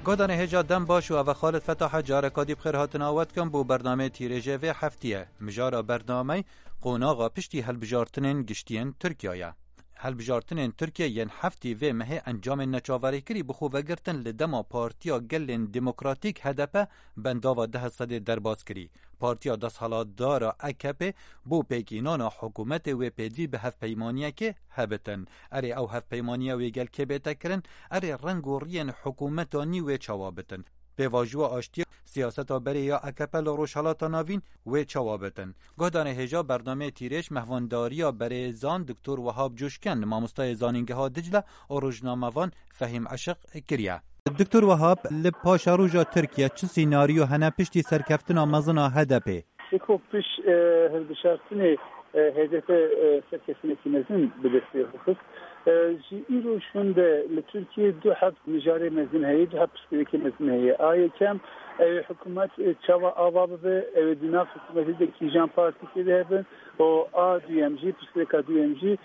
گودان هجا دم باشو و خالد فتح جارکادی بخیر هاتن آوت کن بو برنامه تیرژه و هفتیه مجارا برنامه قوناغا پشتی هلبجارتنین گشتین ترکیه هلبجارتنین ترکیه ین هفتی و مه انجام نچاوری کری بخو وگرتن لدما پارتیا گلین دموکراتیک هدپه بنداوا 10 درباز کری پارتیا دست حالات دارا اکپه بو پیکینانا حکومت و پیدی به هف پیمانیه که هبتن اری او هف پیمانیه و گل که بیتا کرن اری رنگورین حکومتانی و چوابتن به واجو آشتی سیاستا بری یا اکپل روشالاتا ناوین و چوابتن گهدان هجا برنامه تیرش مهوانداریا بری زان دکتور وهاب جوشکن ماموستای زانینگه ها دجله و روزنامه‌وان فهیم عشق کریه دکتور وهاب لپاشا روژا ترکیه چه سیناریو هنه پشتی سرکفتنا مزنا هدپه؟ یکو پیش هلبشارتنی هدف سرکفتنی مزن بدستی خصوص ایرو شونده لترکیه دو حب نجاره مزن هایی دو حب پشتیکی مزن هایی آیا کم حکومت چوا آواب به دیناف حکومتی ده کیجان پارتی که ده بین و دویمجی پشتیکا دویمجی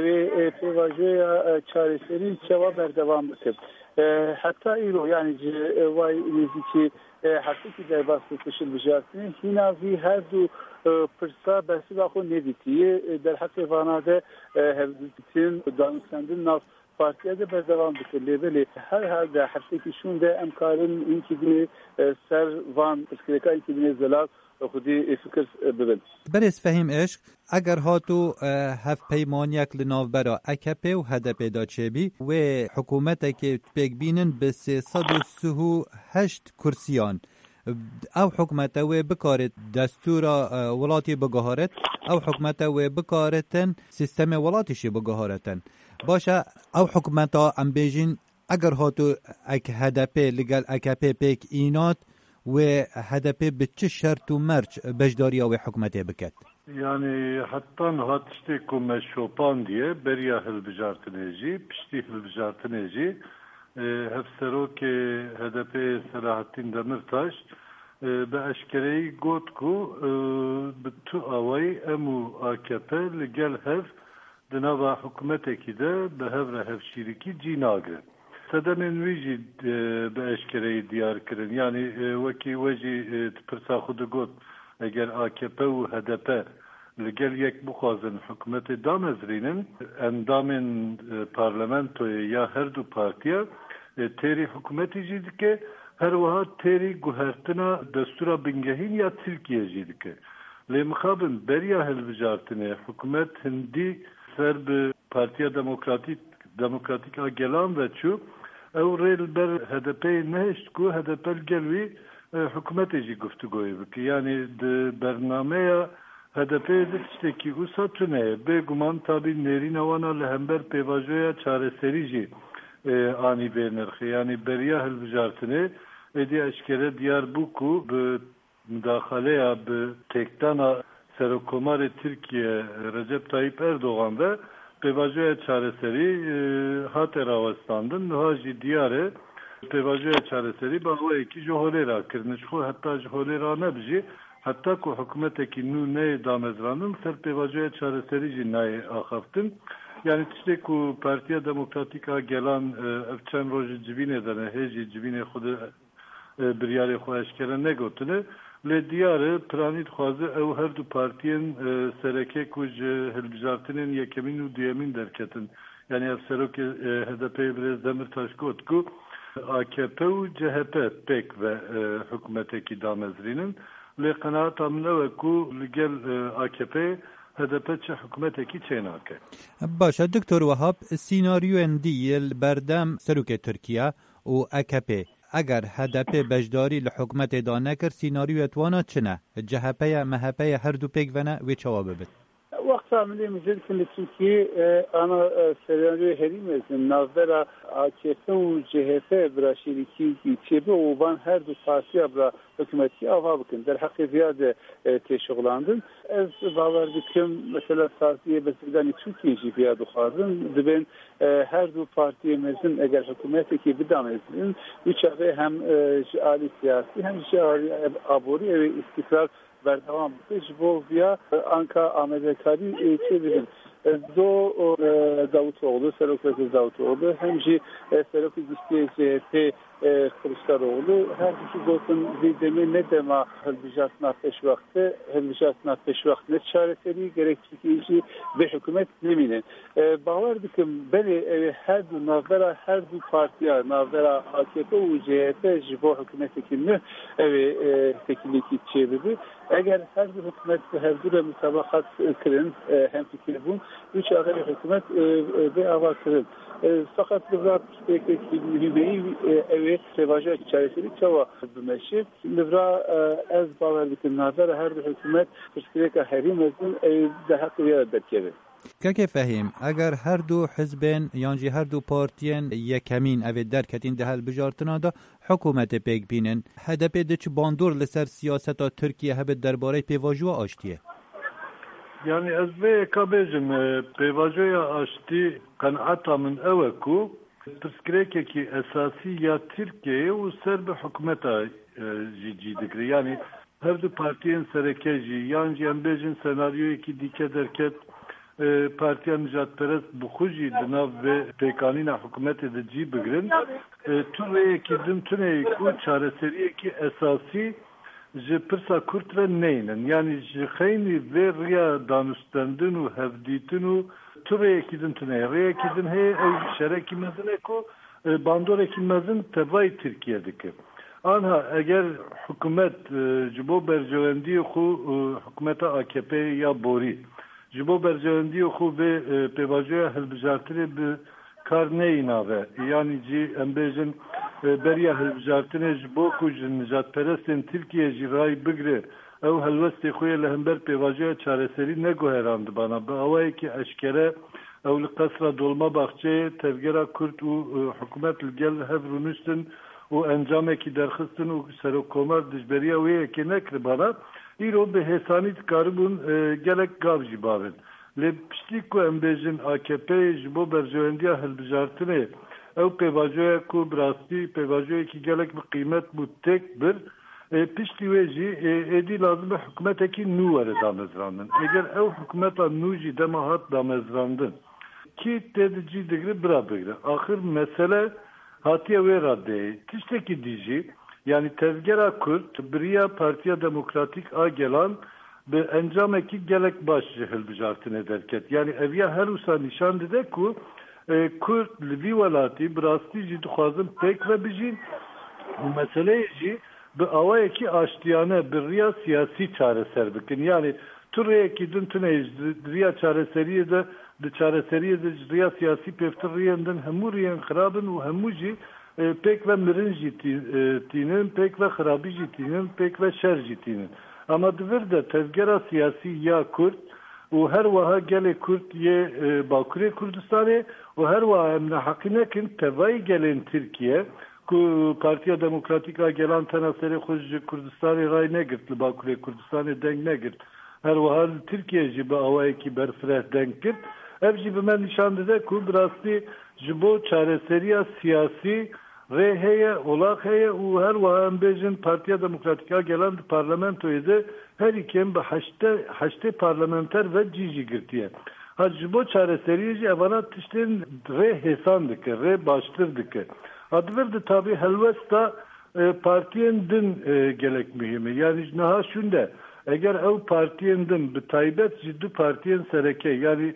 پیواجوی چارسری چوا بردوام بکن حتی ایرو یعنی وای نزدیکی حتی که در باسط کشل بجارتنی هیناوی هر دو پرسا بحثی باخو ندیتیه در حق واناده هفدیتین دانستندن ناف پارتیه ده بردوام بکن ولی هر حال در حتی که شون ده امکارن این که ده سر وان اسکریکا این که ده زلال خودی فکر ببین برس فهم عشق اگر هاتو هف پیمانیک لناو برا اکپه و هدپه دا چبی و حکومت که پیک بینن به 338 کرسیان او حکومت و بکارت دستورا ولاتی بگهارت او حکومت و بکارتن سیستم ولاتیشی بگهارتن باشه او حکومت ام بیجین اگر هاتو اک هدپه لگل اکپه پیک اینات و هدپه به چه شرط و مرج بجداری و حکومته بکت yani hatta hatiste kume şopan diye beriya hilbijartıneci pişti hilbijartıneci hepsero ki HDP Selahattin Demirtaş به اشکری گوت کو به تو آوای امو AKP لگل هف دنوا حکومت کی ده به هفره هف شیرکی جیناگره سدمن ویجی به اشکری دیار کردن یعنی وکی وجی پرسا خود گوت اگر AKP و HDP لگل یک بخوازن حکومت دامزرینن اندامن پارلمنتوی یا هر دو پارتیا تیری حکومتی جید که هر وها تیری گوهرتنا دستورا بنگهین یا ترکیه جید که لی مخابن بریا هلوجارتنه حکومت هندی سر به پارتیا دموکراتیک آگلان و چو او ریل بر HDP نهشت کو HDP گلوی حکومتی جی گفتگوی بکی یعنی برنامه HDP دستکی اوسا تونه به گمان تابی نرین وانا لهمبر پیواجویا چاره سری جی آنی به نرخی یعنی بریا هلوجارتنه ادی اشکره دیار بوکو به مداخله یا به تکتانا سرکومار ترکیه رجب طایب اردوغان ده پیواجویا چاره سری هات راوستاندن نهاجی دیاره پیواجویا چاره سری با او ایکی جهولی را کرنش خو حتی جهولی را نبجی حتی که حکومت کی نو نه دامزرانن سر پیواجویا چاره سری جی نای آخفتن yani işte ku Partiya Demokratika gelen evçen roji civine dene heci civine xude biryari xo eşkere ne gotune le diyarı planit xwazı ev her du partiyen sereke ku hilbijartinin yekemin u diyemin derketin yani ev seroke HDP biraz Demirtaş got ku AKP u CHP pek ve hükümeteki damezrinin le kanaat amne ve ku gel AKP HDP چه حکومتی چیناکه باشه دکتر وهاب سیناریو اندیل بردم سروک ترکیه و AKP اگر HDP بجداری لحکومت دانه کر سیناریو اتوانا چنه جهپه مهپه هر دو پیک ونه و چواب بید وقت عملی مجد کنی ترکیه انا سیناریو هریم ازن نظر AKP و CHP برا شریکی چیبه و بان هر دو پارتی برا حکومتی آوا بکن در حق زیاده تشغلاندن از باور بکم مثلا سازیه بسیدانی ترکیه جی بیادو خواهدن دبین هر دو پارتی مزن اگر حکومتی که بدام ازن وچه هم جعالی سیاسی هم جعالی آبوری و استقرار بردوام بکش بو بیا آنکا آمدکاری چه بگن دو داوطوğlu Serokvezi Davutoğlu hem de Serokvezi CHP Kılıçdaroğlu her iki gotun zidemi ne dema hılbijatına peşvaktı hılbijatına peşvaktı çareseri gerekçekici ve hükümet neminin bağlar dikim beni her du navbera her du partiya navbera AKP ve CHP jibo hükümetekini tekiliki çevirdi eğer her bir hükümet her bir mütabakat kırın hem fikir bun üç ağır hükümet ve avakırın fakat livra peki mühimmeyi sevaja çaresini çava bmeşi livra ez bağlar dikim navbera her bir hükümet piştireka herimezin daha kıya derkedi. که فهیم اگر هر دو حزبین یعنی هر دو پارتیین یکمین اوی درکتین ده هلبجارتنا دا حکومت پیک بینن هدف ده چه باندور لسر سیاست ترکیه هبه درباره پیواجو آشتیه Yani ez ve kabezim pevajoya açtı kanaatamın eveku psikreki esası ya Türkiye u serbe hükümeta ciddi yani her du partiyen serekeci yani embejin senaryoyu ki dike derket partiya Nijatperest buxuji dinav ve pekanina hükümet edici bigrin Türkiye ki dintune ku çareseriye ki esası ji pirsa Kürt ve neynin yani ji xeyni ve riya danustandın u hevditin u Türkiye ki dintune riya ki din heye şereki mezine ku bandoreki mezin tevay Türkiye'deki anha eğer hükümet jibo berjevendi ku hükümeta AKP ya bori jibo berjevendi ku ve pevajoya helbijartire bi karneyna ve yani ji embejin beriya helbijartine jibo ku Nijatperestin Türkiye jiray bigre ev helvesti xuye lehember pevajoya çareseri ne goherandı bana bu havayı ki eşkere ev li kasra dolma bahçe tevgera Kürt u hükümet gel hevrunustin o encameki derxistin o serokomar dijberiya ve ki nekri bana İro be hesanit karibun gelek gavji babin. Le piştik ku embejin AKP jibo berjevendiya helbijartine ev pevajoya ku brasti pevajoya ki gelek bir kıymet bu tek bir pişti veji edi lazım hükümeteki nu vere damezrandın. Eğer ev hükümeta nuji demahat damezrandın ki dedici digri bira bigri. Ahir mesele hatiye ve raddeyi. Tişteki dici yani tezgera Kürt, Biriya Partiya Demokratik a gelan ve encameki gelek baş hilbijartın ederket. Yani evya her usa nişan dede ku Kürt Livi velati brasti jid xwazin pek ve bijin bu meseleyi jî bi awayekî aştiyane bir riya siyasi çareser bikin. Yani Türkiye'ki din tune riya çareseriye de çareseriye de riya siyasi peftiriyenden hemû riyan xirabin û hemû jî pek ve mirin jitinin, pek ve xirabi jitinin, pek ve şer jitinin. Ama divir de tezgera siyasi ya Kürt, o her vaha gele Kürt ye Bakure Kürdistan'e, o her vaha emne hakinekin tevayı gelen Türkiye, ku Partiya Demokratik'a gelen tenaseri Kuzcu Kürdistan'e ray ne girt, Bakure Kürdistan'e denk ne girt. Her vaha Türkiye jibe avayı ki berfreh denk girt. Ev jibe men nişandı da ku birasti jibo çareseriya siyasi reheye, olak heye u her vaambejin Partiya Demokratik'a gelen parlamentoyu da her iken haşte parlamenter ve cici girtiye. Jibo çareseriya evana tişlerin re hesandık, re baştırdık. Adverdi tabi helvesta partiyen din gelek mühimi. Yani naha şunda eğer ev partiyen din bitaybet ciddi partiyen sereke yani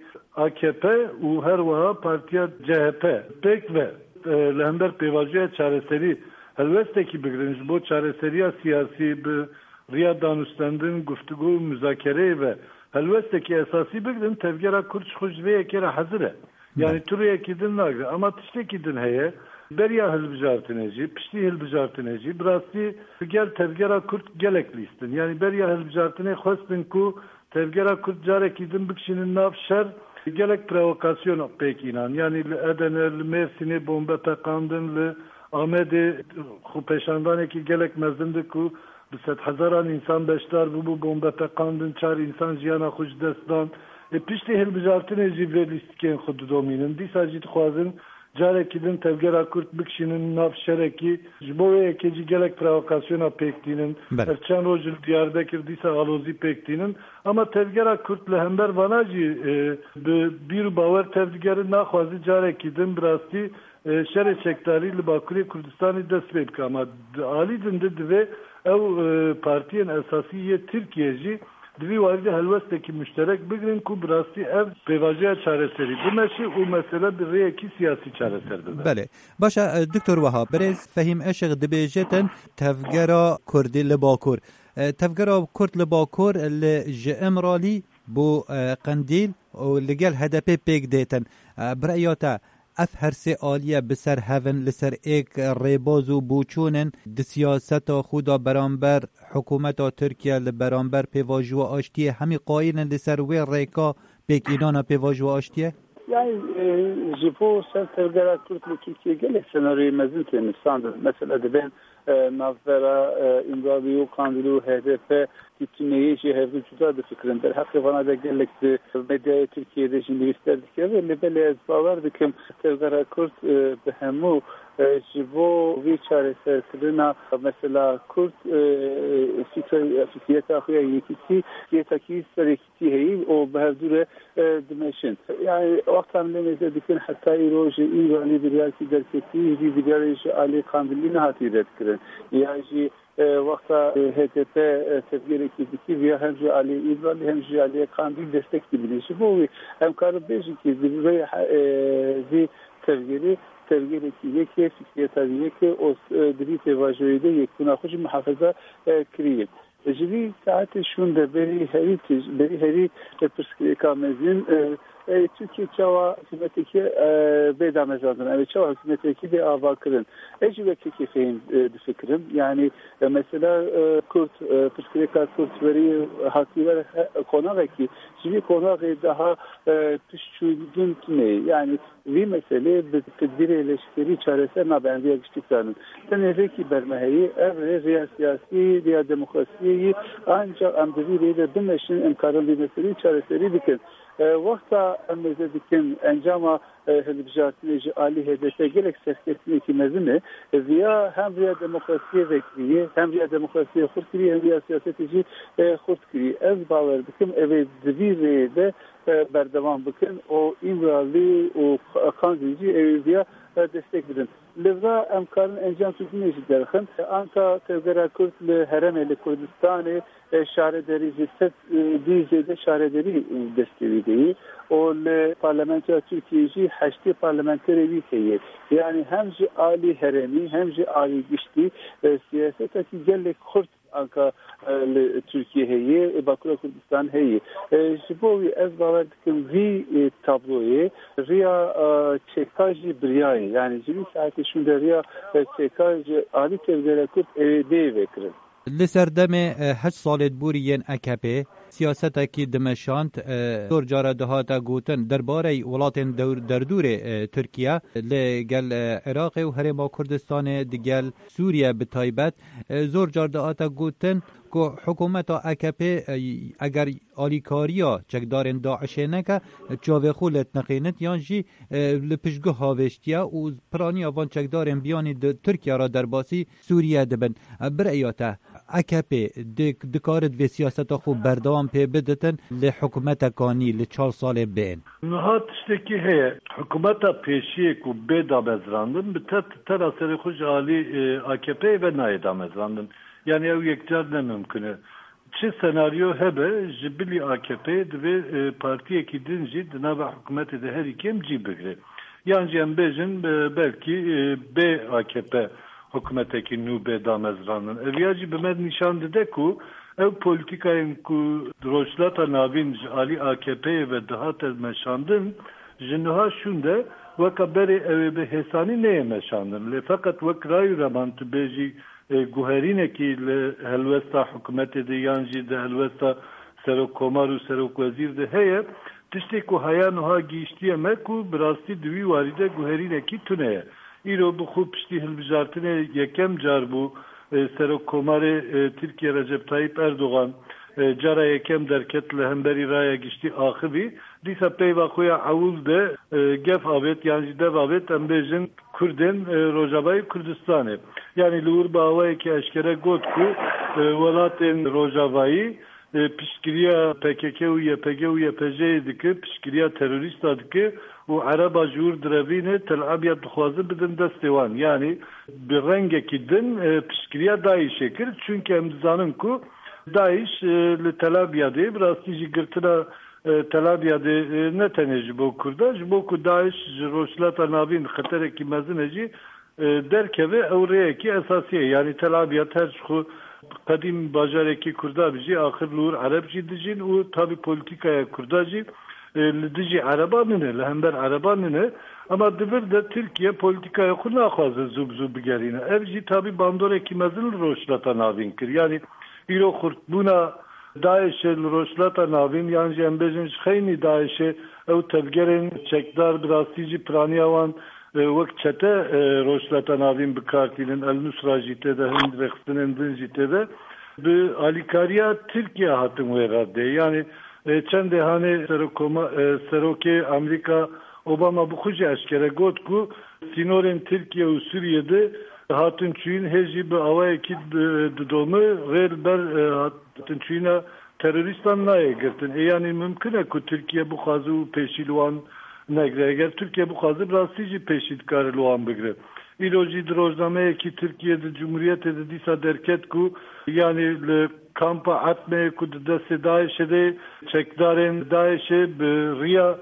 AKP u her vaha partiya CHP pek ve lehember pevajoya çareseri helvesteki bigrinci bu çareseriya siyasi bir riya danustandın guftugu müzakere ve helvesteki esası bigrin tevgera Kürt xujve ekere hazire. Yani Türkiye'ki din nagri ama tişteki din heye beriya hilbijartıneci, pişti hilbijartıneci birasti gel tevgera Kürt geleklistin. Yani beriya hilbijartine xwestin ku tevgera Kürt careki din bikşinin nafşer gelek provokasyon pek inan. Yani Eden'e, Mersin'e bomba takandın, Ahmet'e peşandaneki gelek mezdindi ku biset hazaran insan beşler bu bomba takandın, çar insan jiyana xuj destan. Pişti hilbijartine jivrelistken xudu dominin. Disa jit xwazın carekidin tevgera Kürt bikşinin nafşereki jiboya ekeci gelek provokasyona pektiğinin erçen rojul Diyarbakır disa alozi pektiğinin ama tevgera Kürtle hember vanacı bir baver tevgerin nakhwazı carekidin birasti şere çektari li Bakuriye Kürdistan'ı dest bebk ama Ali dinde ve ev partiyen esasiye Türkiye'ci Divi vardı helvesteki müşterek bigrin ku birasti ev pevajaya çareseri. Bu meşi o mesele bir reyeki siyasi çareseridir. Bele. Başa Dr. Wahab berez fehim eşiq dibêjeten tevgera Kurdî li Bakur. Tevgera Kurd li Bakur li ji Emralî bu Qendîl û li gel HDP pêk dêtin. Bireyata اف هرسي آلیه بسر هون لسر ایک ریباز و بوچونن د سیاست خدا برانبر حکومت ترکیه لبرانبر پیواجو آشتیه همی قایلن لسر وی ریکا بیک ایران پیواجو آشتیه؟ Yani jibo ser tevgera Kürt'le Türkiye gelek senaryoyu mezun temizsandır. Mesela de ben Navvera, İmralı'yı, Kandil'i, HDP bütünleyi hevzi cüda da fikrimdir. Hakkı bana da gelekti medyaya Türkiye'de şimdi isterdik ya ve lebele ezbalardı ki tevgera Kürt behemu jibo vi çareserine mesela Kürt fikriyet akıya yekiti yetaki serekiti heyi o behevdure dimeşin. Yani vaktan lemeze dikin hatta iroji İmralı bir yerki derketi bir yerki Ali Kandil'i hati redkirin. Yani vakta HDP tevgereki diki veya hemce Ali İbrahim hemce Ali Kandil destek dibilişi bu hem karı beji ki bir tevgereki yeki fikriyet yeki o diri tevajoyde yekuna hoş muhafaza kriye. Jivi saati şunda beri heri psikikamezin Türkiye çava hükümeteki bedamezadın. Evet çava hükümeteki de avakırın. Ecibeki kefeyim fikrim. Yani mesela Kürt, psikolojik Kürt veri hakiler konağaki. Şimdi konağı daha pişçüldün ne? Yani bir mesele tedbir eleştiri çaresine benziyor geçtiklerinin. Teneveki bermeheyi, evre, riya siyasi, riya demokrasiyi ancak amdeviriyle dümeşin imkarın bir mesele çaresleri dikin. Vakta emmeze dikin encama helbijatine Ali HDP gerek serkesine ki mezini veya hem riya demokrasiye vekliye hem riya demokrasiye kurtkiri hem riya siyasetici kurtkiri ez bağlar dikim evet divide berdevam bakın o İmralı o Kandilci evliya destek verin. Levra emkarın encam sütünü eşitlerken Anka Tevgera Kürt'le Heremeli Kürdistan'ı şarederi cisset dizede şarederi desteği o parlamenter Türkiye'ci haşti parlamenter heyet. Yani hemce Ali Heremi hemce Ali Gişti siyasetaki gelek Kürt Anka Türkiye heyi Bakura Kürdistan heyi. Jibovi ez bavardikim vi tabloyu riya çekajı biryayı yani jibi saati şunda riya çekajı Ali Tevgera Kürt evde vekirin. لسردم 8 سالت بورین AKP سیاستکی دمشانت دور جاره دهاتا گوتن درباره ولاتن دردور ترکیه لگل عراق و هرما کردستان دیگل سوریه به تایبت زور جاره دهاتا گوتن که حکومت AKP اگر آلیکاریا چکدارن داعشه نکه جاوه خولت نقینت یانجی لپشگه هاوشتیا و پرانی آوان چکدارن بیانی ترکیه را در باسی سوریه دبن برایاته AKP دکارت و سیاست خوب بردوام پی بدتن لحکومت کانی لچال سال بین نهات اشتکی هی حکومت پیشیه که بدا بزراندن به تراسر خوش عالی AKP و نایدا مزراندن yani ev yekcar ne mümkün. Çi senaryo hebe jibili AKP ve partiye ki dinci dınava hükümeti de her ikem cibigri. Yani cembejin belki B AKP hükümeteki nube damezranın. Eviyacı bimed nişandı de ku ev politikayın ku droşlata navin ali AKP ve daha tez meşandın jinuha şunde vaka beri ev be hesani neye meşandın. Fakat vak rayu ramantı beji guherine ki helvesta hükümeti de yancı de helvesta serok komaru serok vezir de heye tişte ku hayan ha giştiye meku birasti düvi varide guherine ki tüneye İro bu xub pişti hilbijartine yekem car bu serok komarı Türkiye Recep Tayyip Erdoğan جارا یکم درکت لهمبری رای گشتی آخری دیسا پیوا خویا عول ده گف آبت یعنی ده آبت ام بیجن کردن روجابای کردستانه یعنی لور باوی که اشکره گوت کو ولاتن روجابایی پشکریا PKK و YPG و YPJ دکه پشکریا تروریست دکه و عربا جور دروینه تل عبیت دخوازه بدن دستوان یعنی به رنگ کی دن پشکریا دایشه کرد چونکه هم زانن کو دایش لتلابیاده براستی گرتنا تلابیاده نه تنه جبو کرده جبو کو دایش روشلات نابین خطر کی مزنجی درکه اوریه کی اساسیه یعنی تلابیات هر خو قدیم باجارeki Kurda bizi ahir lur Arapçı dicin o tabi politikaya Kurdacı dici Arabanını lehember Arabanını ama devir de Türkiye politikaya kuna fazla zub gerine evci tabi bandoreki mezil roşlata navinkir yani ilo kurt buna Daesh'e roşlata navin yani embezin xeyni Daesh'e ev tevgerin çekdar brasici praniyavan وقت چته روشلتا ناوین بکارتیلن النصرا جیته ده هند رخصتن دن جیته ده به آلیکاریا ترکیه هاتم ویراده yani چند دهانه سروکه امریکا اوباما بخوش اشکره گوت کو سینورن ترکیه و سوریه هاتن چوین هجی به آوای کی دومه غیر بر هاتن چوینا teröristan naya girtin yani mümkün ki Türkiye bu kazı peşilvan negre eğer Türkiye bu kazı rastlıcı peşitkarı luan bigre İloji droznameye ki Türkiye'de Cumhuriyet edildiyse derket ku yani kampa atmaya ku deste Daesh'e çekdaren Daesh'e Riya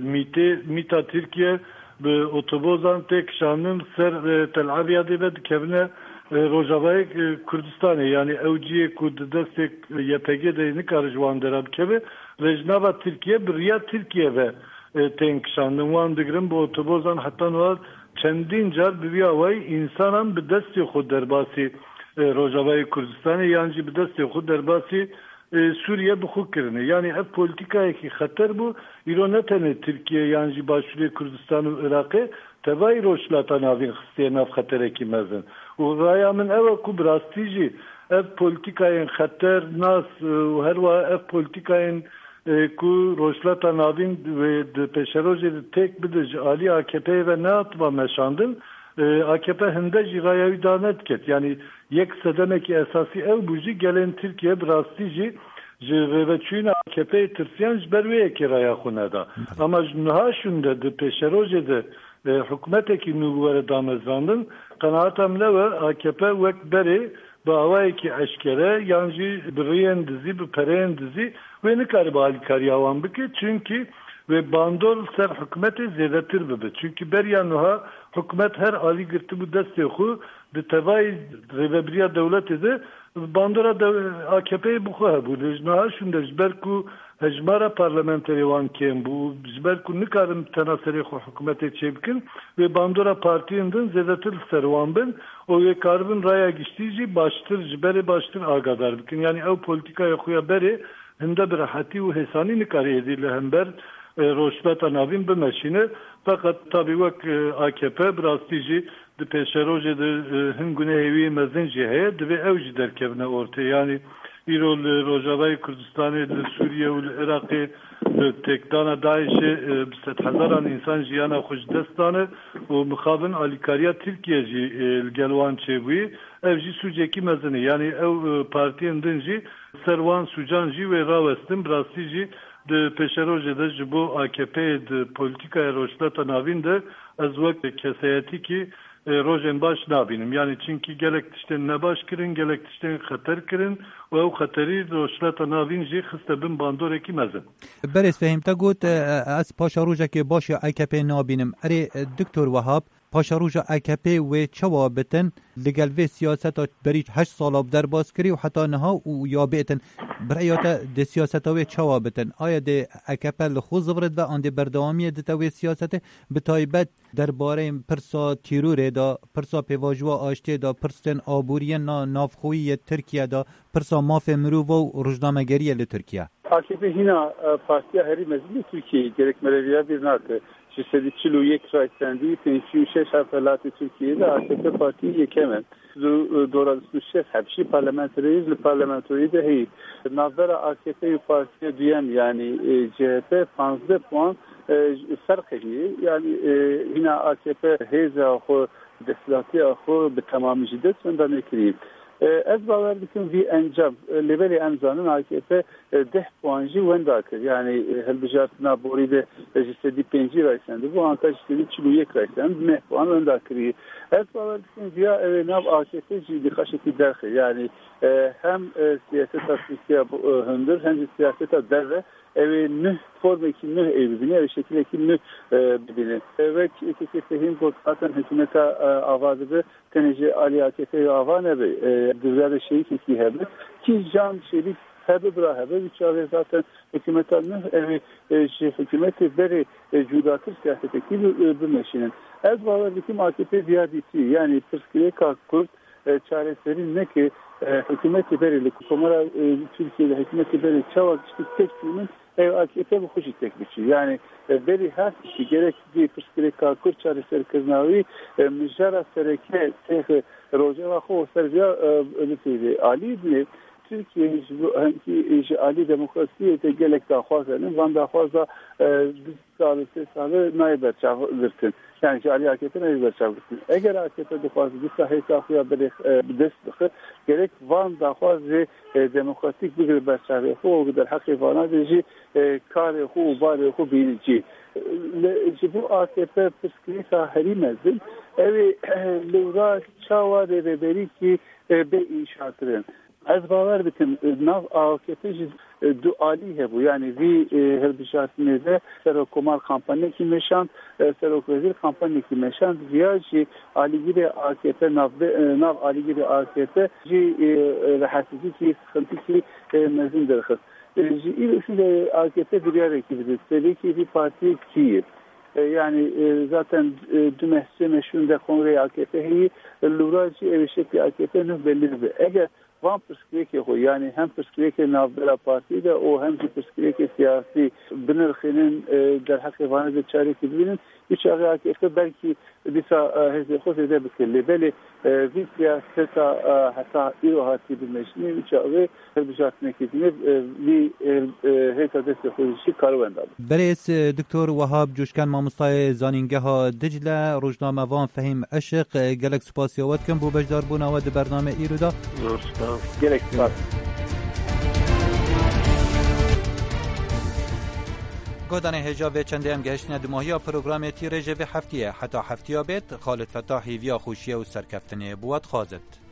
mita Türkiye otobozan tek şanın ser Tel Abyad'e ve kevne Rojava'ya Kürdistan'e yani evciye ku destek YPG'de ne karışvan derab keve Rejnava Türkiye Riya Türkiye ve tenk şanın wan digrim bu otobozan hatta var çendin car bir avay insanın bir desti xud derbasi Rojava'yı Kürdistan'ı yani bir desti xud derbasi Suriye bu hukukirine yani hep politikaya ki hatar bu İran'ın Türkiye yani başlıyor Kürdistan'ı Irak'ı tevay roşlatan avin xisteye naf hatere ki mezin o rayamın eva kubrastici hep politikayın hatar nas her va hep politikayın ku roşlatan avin ve peşeroje tek bir Ali AKP ve ne atma meşandın AKP hinde jiraya idanet ket yani yekse demek ki esası ev buji gelen Türkiye brastici ve çün AKP tirsiyan berveye kiraya khunada ama jnaha şunda de peşerojede hükümeteki nuvere damezandın kanaatam le ve AKP vek beri bağvay ki aşkere yani biriyen dizi bir peren dizi ve ne kadar kariyavan bike çünkü ve bandol ser hükümeti zedetir bebe çünkü beriyanuha hükümet her ali girti bu desteğu de tevay revebriya devleti de bandora AKP'yi bu kadar bu lejnaha şunda jberku hecmara parlamenteri van kem bu jberku ne kadar tenaseri hükümete çebkin ve bandora partiyinden zedetir servan ben o ve karbon raya geçtiği baştır jberi baştır agadar bikin yani ev politika yakuya beri hinde bir rahati ve hesani ne kadar edilir hember roşlata navin bemeşine fakat tabi vak AKP brastici de peşeroje de hingune hevi mezinci heye de ve evci derkevne ortaya yani İrol Rojava'yı Kürdistan'ı Suriye ve Irak'ı tekdana Daesh'e 7,000 insan jiyana hoş destanı o mukabın alikariya Türkiye'ci gelvan çevi evci suceki mezini yani ev partiyen dinci servan sucanci ve ravestin brastici de peşeroje de bu AKP de politikaya roşlata navin de az vakt kesayeti ki rojen baş nabinim yani çünkü gelek işte ne baş kirin gelek işte xatar kirin ve o xatari roşlata navin ji xiste bin bandoreki mezin برس فهمتا گوت از پاشاروجا که باشه AKP نابینم اری دکتر وهاب پاشاروجا AKP و چوا بتن لگل و سیاست بری 8 سال در باز کری و حتی نها و یا بیتن برایات د سیاست و چوا بتن آیا د AKP لخوز ورد و آن د بردوامی د تو سیاست به تایبت درباره پرسا تیرور دا پرسا پیواجوا آشتی دا پرستن آبوری نافخوی ترکیه دا پرسا ماف مرو و روزنامه‌گری ل ترکیه AKP hina partiya heri mezini Türkiye gerekmeleri bir narkı 641 رایسندی 56 حفلات ترکیه ده AKP parti yekemem. Dora 36 hepsi parlamenteriyiz. Parlamenteriyi de hey. Navbera AKP partiye diyem yani CHP 15 puan fark ediyor. Yani yine AKP heza xo destati xo be tamamı ciddet sondan ekleyip. Ez baver dikim vi encam leveli emzanın AKP 10 puancı wendakir. Yani helbijartına boride jistedi 5 raysendi. Bu anta jistedi 41 raysendi. 10 puan wendakir. Ez baver dikim via nav AKP jidi kaşeti derxe. Yani hem siyaseta Türkiye hındır hem de siyaseta derre evi nüh formeki nüh evliliğine ve şekildeki nüh birbirine. Ve kekefehim zaten hükümete avazıdı tenece Ali AKP avane ve düzelde şeyi keki hebe ki can şerif hebe bra hebe biçare zaten hükümete nüh evi hükümeti beri cudatır siyaseteki bir meşinin. Ez bağlar bütün AKP ziyadisi yani Pırskıya Kurt çaresleri ne ki hükümeti berili kumara Türkiye'de hükümeti berili çavak işte tek filmin AKP bu hoş tek bir şey. Yani beri her şey gerek bir Pırskıya Kurt çaresleri kırnavi müjara sereke teh rojava xo serbiya öyle Ali diye Türkiye hangi Ali demokrasiye de gelek daha fazlanın van daha fazla sağlığı naibet çağırırsın. Yani Ali AKP naibet çağırırsın. Eğer AKP de fazla bir sahip sahaya bir destek gerek van daha fazla demokratik bir başarı o kadar hakikaten de kare hu bari hu bilici. Bu AKP psikolojisi harimezdir. Evi lura çava de beri ki be inşaatların. Ez baver bitim nav AKP duali hebu yani vi helbişatinde serokomar kampanya ki meşan serokvezir kampanya ki meşan viyaji aligiri AKP nav aligiri AKP ji rahatsızlığı ki sıkıntı ki mezindir xız. İl üçünde AKP bir yer ekibidir. Tabii ki bir parti Kiev. Yani zaten dümehse meşhurunda kongre AKP'yi luracı ev şekli AKP'nin bellidir. Eğer van Pırskıya yani hem Pırskıya Navbera Parti de o hem de Pırskıya siyasi binirxinin der hakkı vanı da çare kibinin üç ağı AKP belki bisa hezde xoş edebilir. Beli bir siyaseta hatta irohati bir meşni üç ağı helbijatına kibini bir heyta destekleyici karvendal. Beres Dr. Wahab Coşkan Mamustay Zaningeha Dicle Rojname Van Fehim Aşık gelek spasiyavat kim bu bejdar buna ve de bername İruda. Gerek var. گودان هجاب چنده هم گهشتن دماهی پروگرام تیرژه و هفتیه حتی هفتیه بیت خالد فتاحی ویا خوشیه و سرکفتنه بود خوازد.